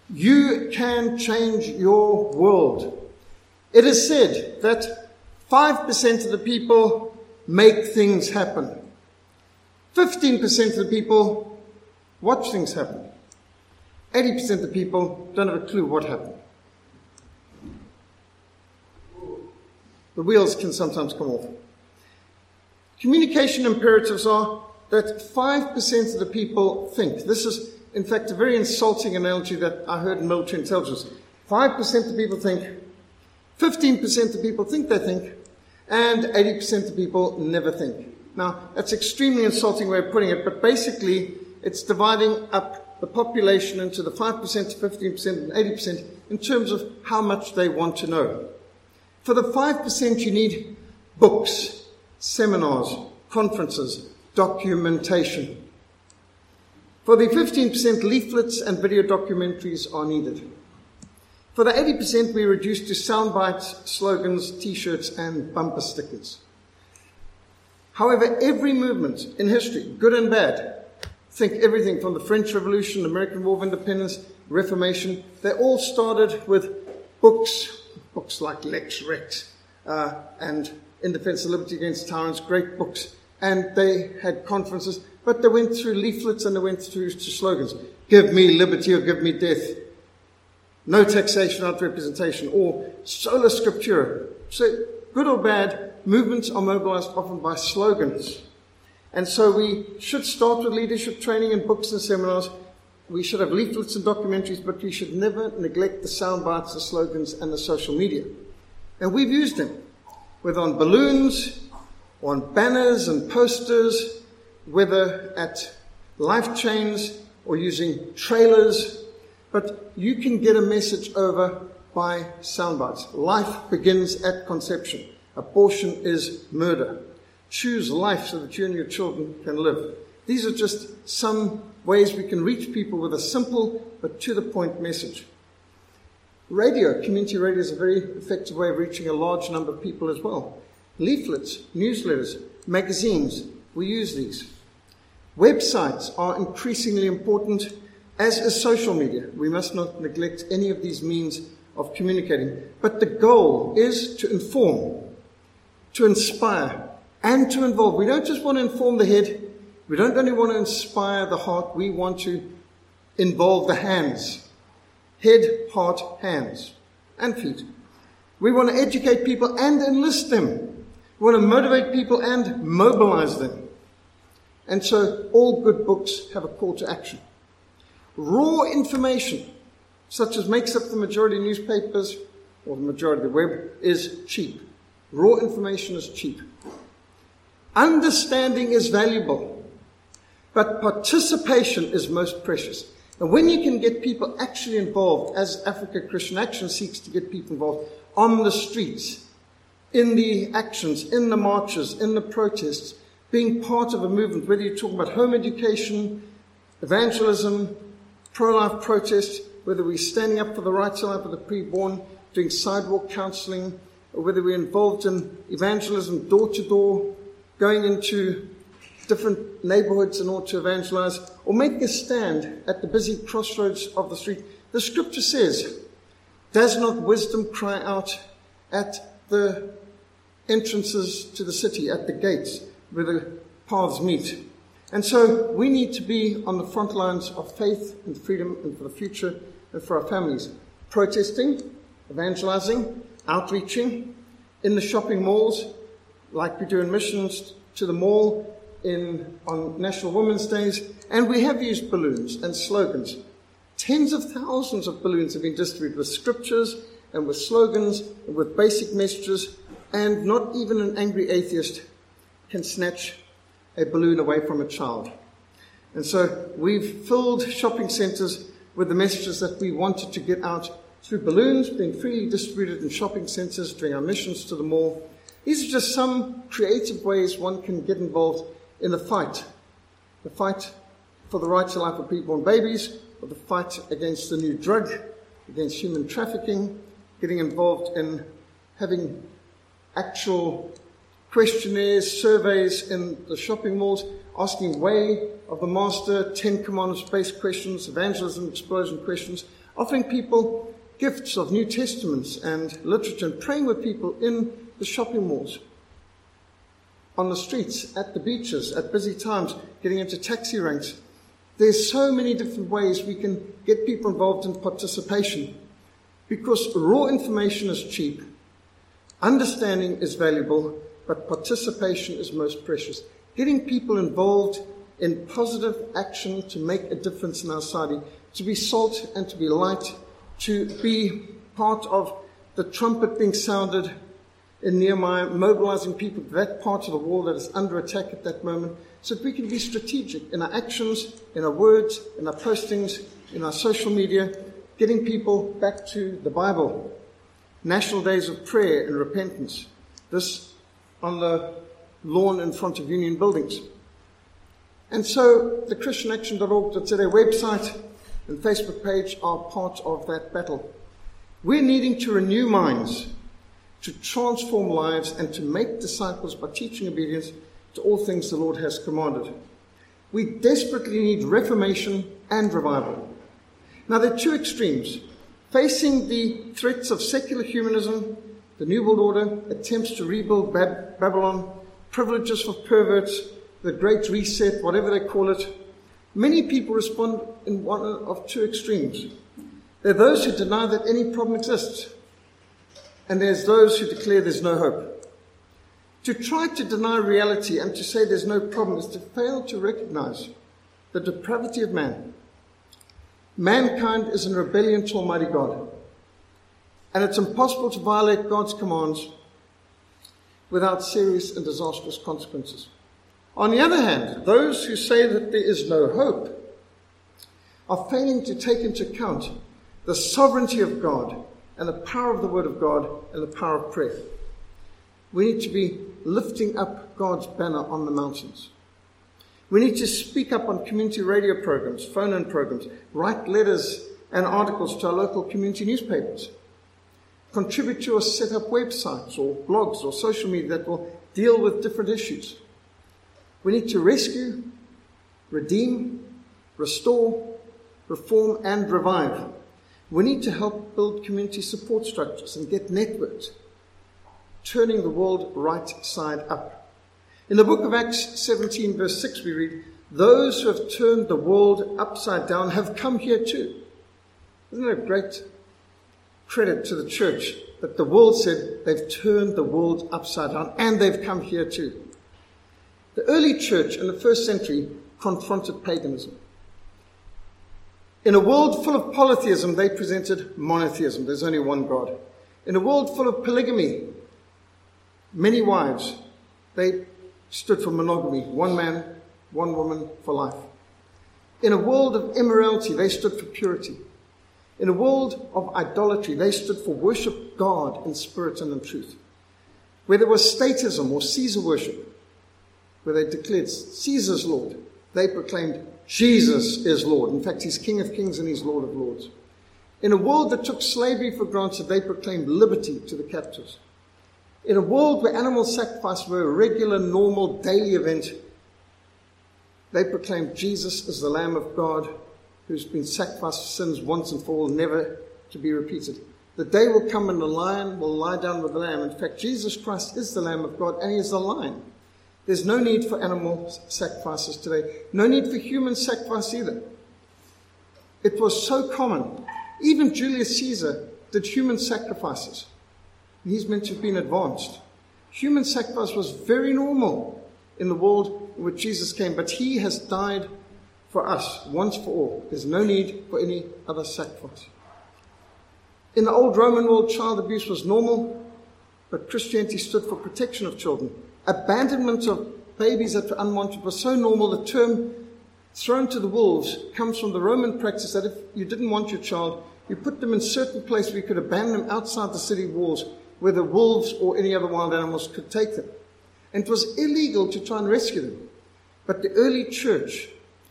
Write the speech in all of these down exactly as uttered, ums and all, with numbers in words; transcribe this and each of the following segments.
You can change your world. It is said that five percent of the people make things happen. fifteen percent of the people watch things happen. eighty percent of the people don't have a clue what happened. The wheels can sometimes come off. Communication imperatives are that five percent of the people think. This is, in fact, a very insulting analogy that I heard in military intelligence. five percent of people think, fifteen percent of people think they think, and eighty percent of people never think. Now, that's an extremely insulting way of putting it, but basically it's dividing up the population into the five percent, fifteen percent, and eighty percent in terms of how much they want to know. For the five percent, you need books, seminars, conferences, documentation. For the fifteen percent, leaflets and video documentaries are needed. For the eighty percent, we reduced to sound bites, slogans, t-shirts, and bumper stickers. However, every movement in history, good and bad, think everything from the French Revolution, the American War of Independence, Reformation, they all started with books, books like Lex Rex, uh, and In Defense of Liberty Against Tyrants, great books, and they had conferences, but they went through leaflets and they went through to slogans. Give me liberty or give me death. No taxation without representation, or sola scriptura. So, good or bad, movements are mobilized often by slogans. And so we should start with leadership training and books and seminars. We should have leaflets and documentaries, but we should never neglect the sound bites, the slogans, and the social media. And we've used them, whether on balloons, or on banners and posters, whether at life chains or using trailers. But you can get a message over by sound bites. Life begins at conception. Abortion is murder. Choose life so that you and your children can live. These are just some ways we can reach people with a simple but to-the-point message. Radio, community radio, is a very effective way of reaching a large number of people as well. Leaflets, newsletters, magazines, we use these. Websites are increasingly important, as is social media. We must not neglect any of these means of communicating. But the goal is to inform, to inspire, and to involve. We don't just want to inform the head. We don't only want to inspire the heart. We want to involve the hands. Head, heart, hands, and feet. We want to educate people and enlist them. We want to motivate people and mobilize them. And so all good books have a call to action. Raw information, such as makes up the majority of newspapers or the majority of the web, is cheap. Raw information is cheap. Understanding is valuable, but participation is most precious. And when you can get people actually involved, as Africa Christian Action seeks to get people involved on the streets, in the actions, in the marches, in the protests, being part of a movement, whether you're talking about home education, evangelism, pro-life protest, whether we're standing up for the rights of life of the preborn, doing sidewalk counseling, or whether we're involved in evangelism door-to-door, going into different neighborhoods in order to evangelize, or making a stand at the busy crossroads of the street. The scripture says, does not wisdom cry out at the entrances to the city, at the gates where the paths meet? And so we need to be on the front lines of faith and freedom and for the future and for our families. Protesting, evangelizing, outreaching, in the shopping malls, like we do in missions to the mall, in on National Women's Days, and we have used balloons and slogans. Tens of thousands of balloons have been distributed with scriptures and with slogans and with basic messages, and not even an angry atheist can snatch a balloon away from a child. And so we've filled shopping centres with the messages that we wanted to get out through balloons being freely distributed in shopping centres during our missions to the mall. These are just some creative ways one can get involved in the fight. The fight for the right to life of preborn babies, or the fight against the new drug, against human trafficking, getting involved in having actual questionnaires, surveys in the shopping malls, asking Way of the Master, Ten Commandments-based questions, evangelism, explosion questions, offering people gifts of New Testaments and literature, and praying with people in the shopping malls, on the streets, at the beaches, at busy times, getting into taxi ranks. There's so many different ways we can get people involved in participation, because raw information is cheap, understanding is valuable, but participation is most precious. Getting people involved in positive action to make a difference in our society, to be salt and to be light, to be part of the trumpet being sounded in Nehemiah, mobilizing people to that part of the wall that is under attack at that moment, so that we can be strategic in our actions, in our words, in our postings, in our social media, getting people back to the Bible. National days of prayer and repentance. This on the lawn in front of union buildings. And so the Christian Action dot org dot z a website and Facebook page are part of that battle. We're needing to renew minds, to transform lives, and to make disciples by teaching obedience to all things the Lord has commanded. We desperately need reformation and revival. Now, there are two extremes. Facing the threats of secular humanism, the New World Order, attempts to rebuild Bab- Babylon, privileges for perverts, the Great Reset, whatever they call it, many people respond in one of two extremes. There are those who deny that any problem exists, and there's those who declare there's no hope. To try to deny reality and to say there's no problem is to fail to recognize the depravity of man. Mankind is in rebellion to Almighty God, and it's impossible to violate God's commands without serious and disastrous consequences. On the other hand, those who say that there is no hope are failing to take into account the sovereignty of God and the power of the Word of God and the power of prayer. We need to be lifting up God's banner on the mountains. We need to speak up on community radio programs, phone-in programs, write letters and articles to our local community newspapers, contribute to or set up websites or blogs or social media that will deal with different issues. We need to rescue, redeem, restore, reform, and revive. We need to help build community support structures and get networked, turning the world right side up. In the book of Acts seventeen, verse six, we read, "Those who have turned the world upside down have come here too." Isn't it a great credit to the church that the world said they've turned the world upside down and they've come here too? The early church in the first century confronted paganism. In a world full of polytheism, they presented monotheism. There's only one God. In a world full of polygamy, many wives, they stood for monogamy. One man, one woman for life. In a world of immorality, they stood for purity. In a world of idolatry, they stood for worship God in spirit and in truth. Where there was statism or Caesar worship, where they declared Caesar's Lord, they proclaimed Jesus is Lord. In fact, he's King of Kings and he's Lord of Lords. In a world that took slavery for granted, they proclaimed liberty to the captives. In a world where animal sacrifice were a regular, normal, daily event, they proclaimed Jesus is the Lamb of God who's been sacrificed for sins once and for all, never to be repeated. The day will come when the lion will lie down with the lamb. In fact, Jesus Christ is the Lamb of God and he is the lion. There's no need for animal sacrifices today. No need for human sacrifice either. It was so common. Even Julius Caesar did human sacrifices. He's meant to have been advanced. Human sacrifice was very normal in the world in which Jesus came, but he has died for us once for all. There's no need for any other sacrifice. In the old Roman world, child abuse was normal, but Christianity stood for protection of children. Abandonment of babies that were unwanted was so normal, the term thrown to the wolves comes from the Roman practice that if you didn't want your child, you put them in certain place where you could abandon them outside the city walls, where the wolves or any other wild animals could take them. And it was illegal to try and rescue them. But the early church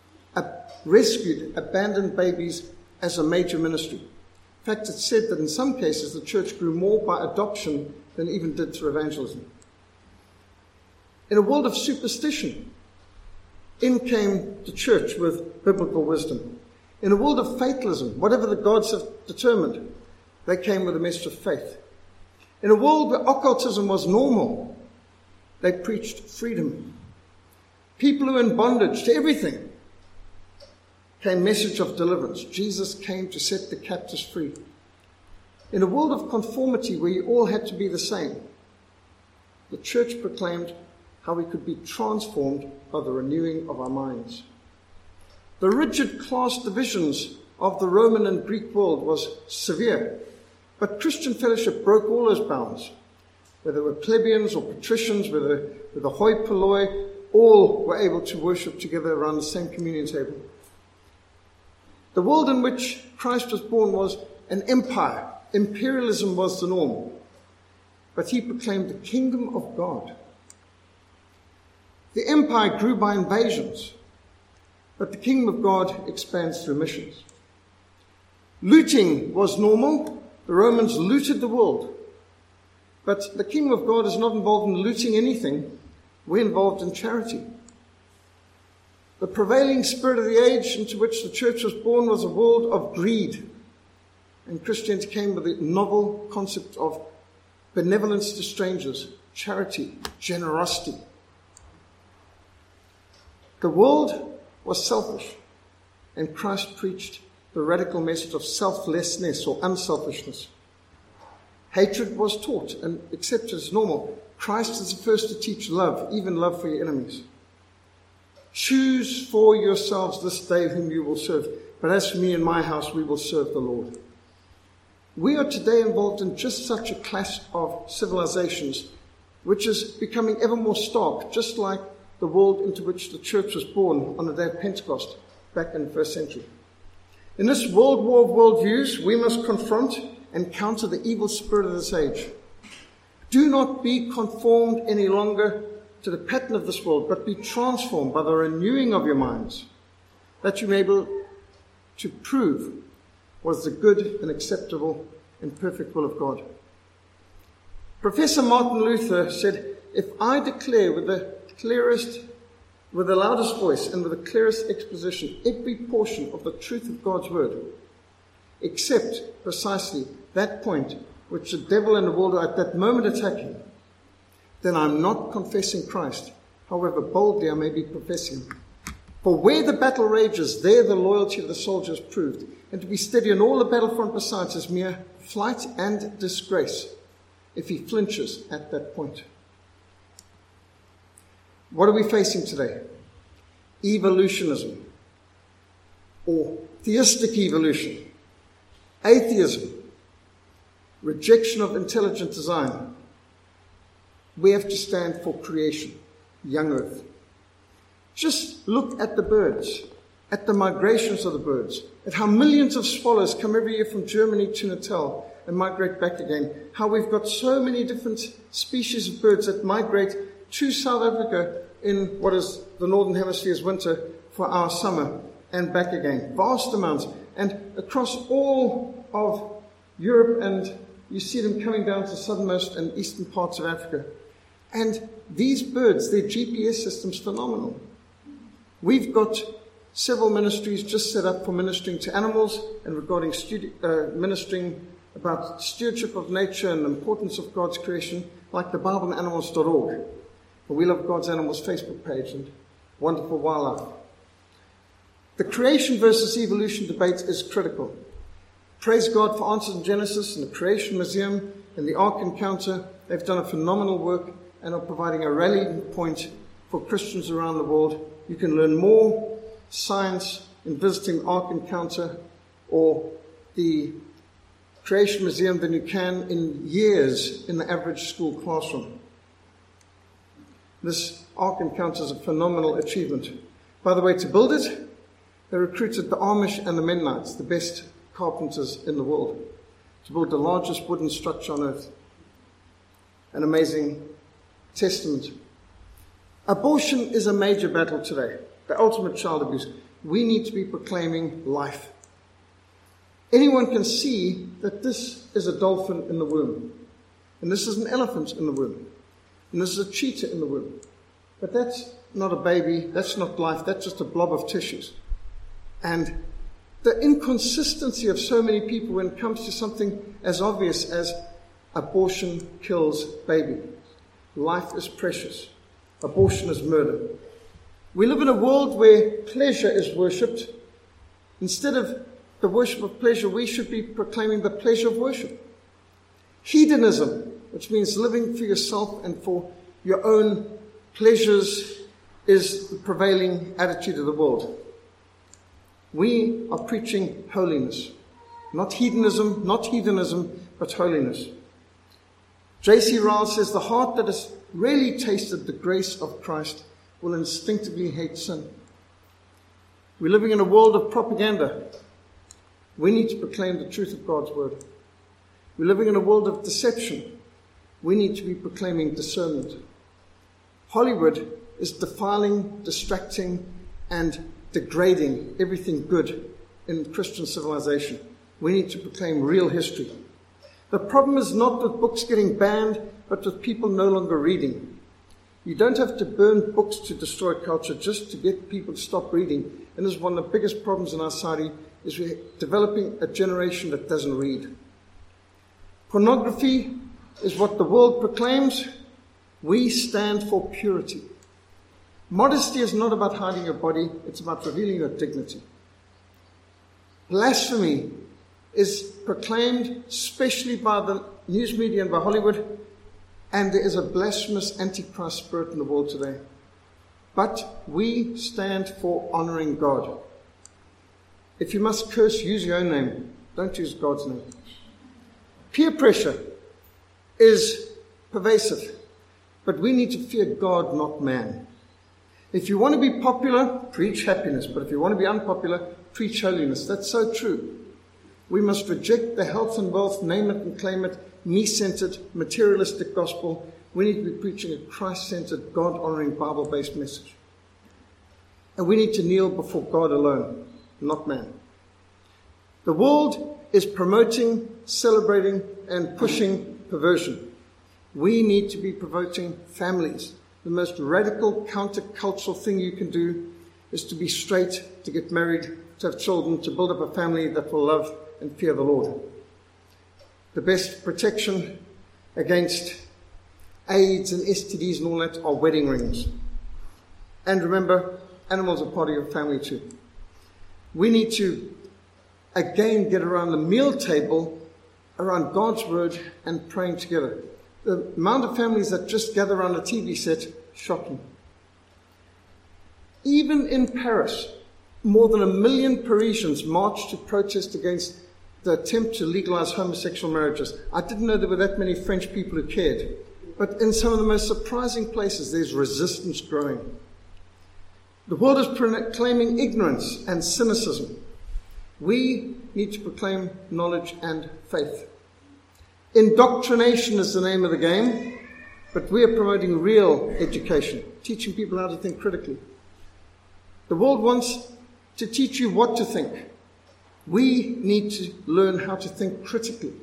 rescued abandoned babies as a major ministry. In fact, it's said that in some cases the church grew more by adoption than even did through evangelism. In a world of superstition, in came the church with biblical wisdom. In a world of fatalism, whatever the gods have determined, they came with a message of faith. In a world where occultism was normal, they preached freedom. People who were in bondage to everything came a message of deliverance. Jesus came to set the captives free. In a world of conformity where you all had to be the same, the church proclaimed how we could be transformed by the renewing of our minds. The rigid class divisions of the Roman and Greek world was severe, but Christian fellowship broke all those bounds. Whether they were plebeians or patricians, whether they were the hoi polloi, all were able to worship together around the same communion table. The world in which Christ was born was an empire. Imperialism was the norm. But he proclaimed the kingdom of God. The empire grew by invasions, but the kingdom of God expands through missions. Looting was normal. The Romans looted the world. But the kingdom of God is not involved in looting anything. We're involved in charity. The prevailing spirit of the age into which the church was born was a world of greed. And Christianity came with the novel concept of benevolence to strangers, charity, generosity. The world was selfish, and Christ preached the radical message of selflessness or unselfishness. Hatred was taught and accepted as normal. Christ is the first to teach love, even love for your enemies. Choose for yourselves this day whom you will serve. But as for me and my house, we will serve the Lord. We are today involved in just such a clash of civilizations, which is becoming ever more stark, just like the world into which the church was born on the day of Pentecost back in the first century. In this world war of worldviews, we must confront and counter the evil spirit of this age. Do not be conformed any longer to the pattern of this world, but be transformed by the renewing of your minds, that you may be able to prove what is the good and acceptable and perfect will of God. Professor Martin Luther said, if I declare with the clearest, with the loudest voice and with the clearest exposition every portion of the truth of God's word, except precisely that point which the devil and the world are at that moment attacking, then I'm not confessing Christ, however boldly I may be professing. For where the battle rages, there the loyalty of the soldier is proved, and to be steady on all the battlefront besides is mere flight and disgrace if he flinches at that point. What are we facing today? Evolutionism, or theistic evolution, atheism, rejection of intelligent design. We have to stand for creation, young earth. Just look at the birds, at the migrations of the birds, at how millions of swallows come every year from Germany to Natal and migrate back again. How we've got so many different species of birds that migrate to South Africa in what is the Northern Hemisphere's winter for our summer and back again. Vast amounts. And across all of Europe, and you see them coming down to the southernmost and eastern parts of Africa. And these birds, their G P S system's phenomenal. We've got several ministries just set up for ministering to animals and regarding studi- uh, ministering about stewardship of nature and the importance of God's creation, like the Bible and Animals dot org. The We Love God's Animals Facebook page and Wonderful Wildlife. The creation versus evolution debate is critical. Praise God for Answers in Genesis and the Creation Museum and the Ark Encounter. They've done a phenomenal work and are providing a rallying point for Christians around the world. You can learn more science in visiting Ark Encounter or the Creation Museum than you can in years in the average school classroom. This Ark Encounter is a phenomenal achievement. By the way, to build it, they recruited the Amish and the Mennonites, the best carpenters in the world, to build the largest wooden structure on earth. An amazing testament. Abortion is a major battle today, the ultimate child abuse. We need to be proclaiming life. Anyone can see that this is a dolphin in the womb, and this is an elephant in the womb, and this is a cheetah in the womb. But that's not a baby. That's not life. That's just a blob of tissues. And the inconsistency of so many people when it comes to something as obvious as abortion kills baby. Life is precious. Abortion is murder. We live in a world where pleasure is worshipped. Instead of the worship of pleasure, we should be proclaiming the pleasure of worship. Hedonism, which means living for yourself and for your own pleasures, is the prevailing attitude of the world. We are preaching holiness. Not hedonism, not hedonism, but holiness. J C Ryle says the heart that has really tasted the grace of Christ will instinctively hate sin. We're living in a world of propaganda. We need to proclaim the truth of God's word. We're living in a world of deception. We need to be proclaiming discernment. Hollywood is defiling, distracting, and degrading everything good in Christian civilization. We need to proclaim real history. The problem is not with books getting banned, but with people no longer reading. You don't have to burn books to destroy culture, just to get people to stop reading. And this is one of the biggest problems in our society, is we're developing a generation that doesn't read. Pornography is what the world proclaims. We stand for purity. Modesty is not about hiding your body, it's about revealing your dignity. Blasphemy is proclaimed especially by the news media and by Hollywood, and there is a blasphemous antichrist spirit in the world today. But we stand for honoring God. If you must curse, use your own name. Don't use God's name. Peer pressure is pervasive, but we need to fear God, not man. If you want to be popular, preach happiness. But if you want to be unpopular, preach holiness. That's so true. We must reject the health and wealth, name it and claim it, me-centered, materialistic gospel. We need to be preaching a Christ-centered, God-honoring, Bible-based message. And we need to kneel before God alone, not man. The world is promoting, celebrating, and pushing perversion. We need to be promoting families. The most radical countercultural thing you can do is to be straight, to get married, to have children, to build up a family that will love and fear the Lord. The best protection against AIDS and S T Ds and all that are wedding rings. And remember, animals are part of your family too. We need to, again, get around the meal table, around God's word and praying together. The amount of families that just gather around a T V set, shocking. Even in Paris, more than a million Parisians marched to protest against the attempt to legalize homosexual marriages. I didn't know there were that many French people who cared. But in some of the most surprising places, there's resistance growing. The world is proclaiming ignorance and cynicism. We need to proclaim knowledge and faith. Indoctrination is the name of the game, but we are promoting real education, teaching people how to think critically. The world wants to teach you what to think. We need to learn how to think critically.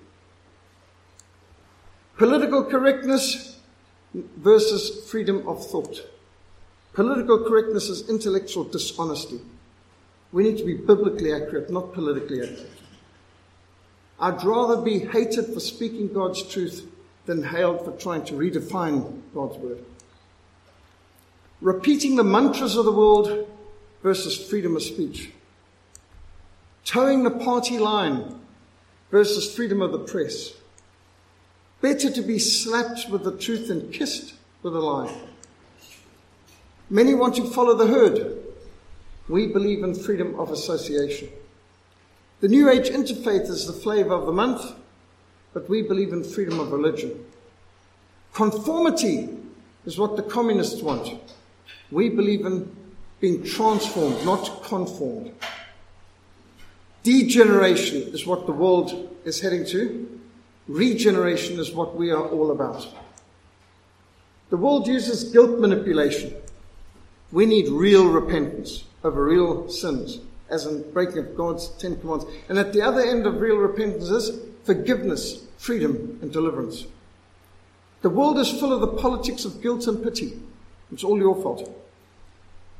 Political correctness versus freedom of thought. Political correctness is intellectual dishonesty. We need to be biblically accurate, not politically accurate. I'd rather be hated for speaking God's truth than hailed for trying to redefine God's word. Repeating the mantras of the world versus freedom of speech. Towing the party line versus freedom of the press. Better to be slapped with the truth than kissed with a lie. Many want to follow the herd. We believe in freedom of association. The New Age interfaith is the flavor of the month, but we believe in freedom of religion. Conformity is what the communists want. We believe in being transformed, not conformed. Degeneration is what the world is heading to. Regeneration is what we are all about. The world uses guilt manipulation. We need real repentance over real sins, as in breaking of God's Ten Commandments. And at the other end of real repentance is forgiveness, freedom, and deliverance. The world is full of the politics of guilt and pity. It's all your fault.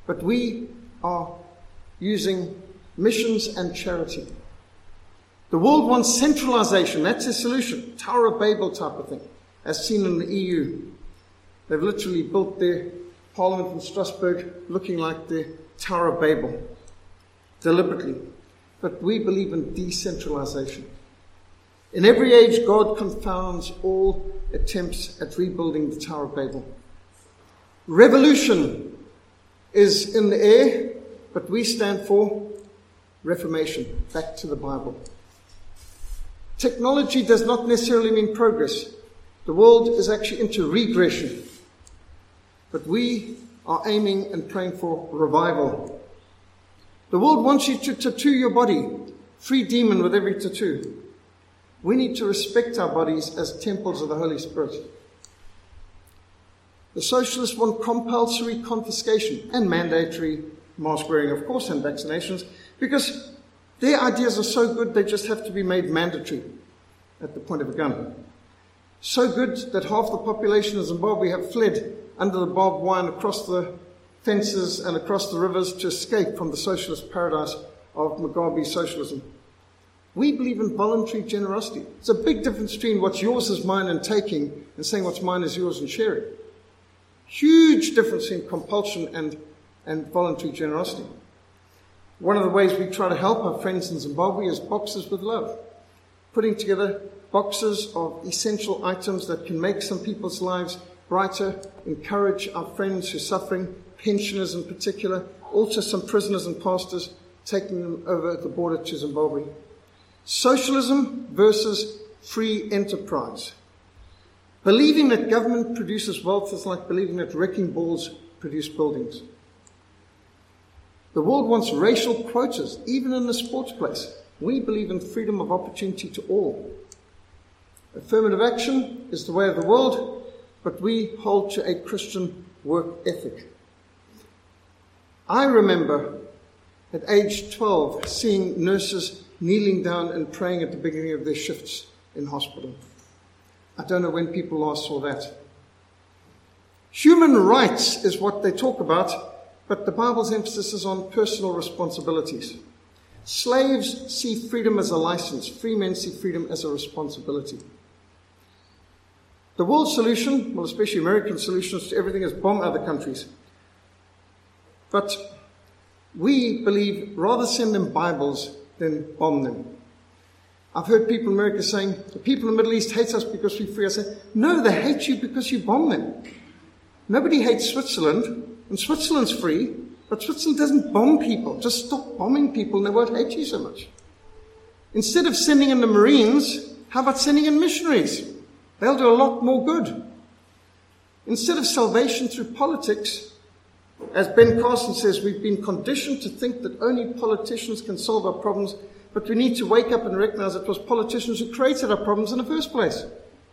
but we are using missions and charity. The world wants centralization. That's a solution. Tower of Babel type of thing, as seen in the E U. They've literally built their parliament in Strasbourg looking like the Tower of Babel, deliberately. But we believe in decentralization. In every age, God confounds all attempts at rebuilding the Tower of Babel. Revolution is in the air, but we stand for reformation, back to the Bible. Technology does not necessarily mean progress. The world is actually into regression. But we are aiming and praying for revival. The world wants you to tattoo your body. Free demon with every tattoo. We need to respect our bodies as temples of the Holy Spirit. The socialists want compulsory confiscation and mandatory mask wearing, of course, and vaccinations, because their ideas are so good they just have to be made mandatory at the point of a gun. So good that half the population of Zimbabwe have fled under the barbed wire and across the fences and across the rivers to escape from the socialist paradise of Mugabe's socialism. We believe in voluntary generosity. It's a big difference between what's yours is mine and taking and saying what's mine is yours and sharing. Huge difference in compulsion and, and voluntary generosity. One of the ways we try to help our friends in Zimbabwe is Boxes with Love. Putting together boxes of essential items that can make some people's lives brighter, encourage our friends who are suffering, pensioners in particular, also some prisoners and pastors, taking them over the border to Zimbabwe. Socialism versus free enterprise. Believing that government produces wealth is like believing that wrecking balls produce buildings. The world wants racial quotas, even in the sports place. We believe in freedom of opportunity to all. Affirmative action is the way of the world, but we hold to a Christian work ethic. I remember at age twelve seeing nurses kneeling down and praying at the beginning of their shifts in hospital. I don't know when people last saw that. Human rights is what they talk about, but the Bible's emphasis is on personal responsibilities. Slaves see freedom as a license. Free men see freedom as a responsibility. The world solution, well, especially American solutions to everything, is bomb other countries. But we believe rather send them Bibles than bomb them. I've heard people in America saying, the people in the Middle East hate us because we free. I say, no, they hate you because you bomb them. Nobody hates Switzerland, and Switzerland's free, but Switzerland doesn't bomb people. Just stop bombing people and they won't hate you so much. Instead of sending in the Marines, how about sending in missionaries? They'll do a lot more good. Instead of salvation through politics, as Ben Carson says, we've been conditioned to think that only politicians can solve our problems, but we need to wake up and recognize it was politicians who created our problems in the first place.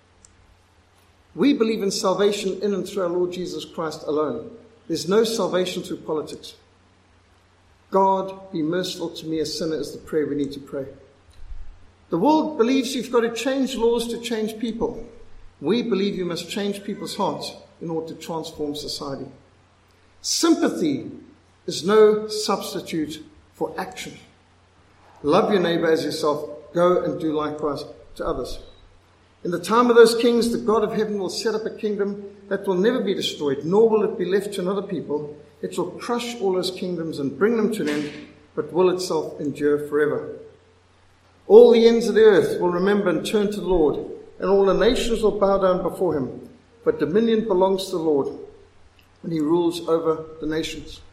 We believe in salvation in and through our Lord Jesus Christ alone. There's no salvation through politics. God, be merciful to me, a sinner, is the prayer we need to pray. The world believes you've got to change laws to change people. We believe you must change people's hearts in order to transform society. Sympathy is no substitute for action. Love your neighbor as yourself. Go and do likewise to others. In the time of those kings, the God of heaven will set up a kingdom that will never be destroyed, nor will it be left to another people. It will crush all those kingdoms and bring them to an end, but will itself endure forever. All the ends of the earth will remember and turn to the Lord, and all the nations will bow down before him. But dominion belongs to the Lord, and he rules over the nations.